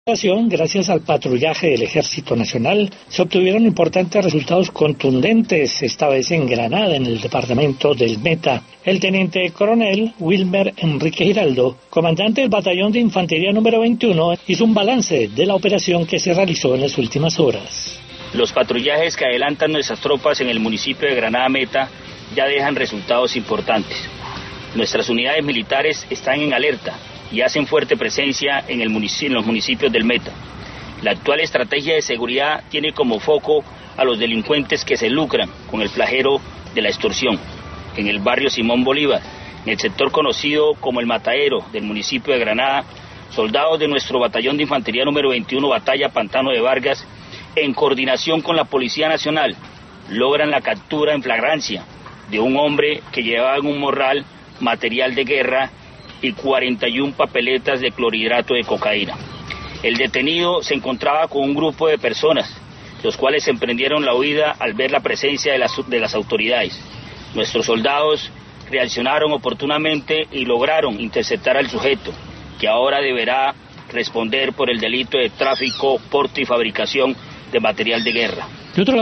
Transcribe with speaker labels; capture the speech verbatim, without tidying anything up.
Speaker 1: Gracias al patrullaje del Ejército Nacional, se obtuvieron importantes resultados contundentes, esta vez en Granada, en el departamento del Meta. El teniente coronel Wilmer Enrique Giraldo, comandante del batallón de infantería número veintiuno, hizo un balance de la operación que se realizó en las últimas horas.
Speaker 2: Los patrullajes que adelantan nuestras tropas en el municipio de Granada Meta ya dejan resultados importantes. Nuestras unidades militares están en alerta y hacen fuerte presencia en, el munic- en los municipios del Meta. La actual estrategia de seguridad tiene como foco a los delincuentes que se lucran con el flagelo de la extorsión. En el barrio Simón Bolívar, en el sector conocido como el Matadero del municipio de Granada, soldados de nuestro batallón de infantería número veintiuno, Batalla Pantano de Vargas, en coordinación con la Policía Nacional, logran la captura en flagrancia de un hombre que llevaba en un morral material de guerra y cuarenta y una papeletas de clorhidrato de cocaína. El detenido se encontraba con un grupo de personas, los cuales emprendieron la huida al ver la presencia de las, de las autoridades. Nuestros soldados reaccionaron oportunamente y lograron interceptar al sujeto, que ahora deberá responder por el delito de tráfico, porte y fabricación de material de guerra.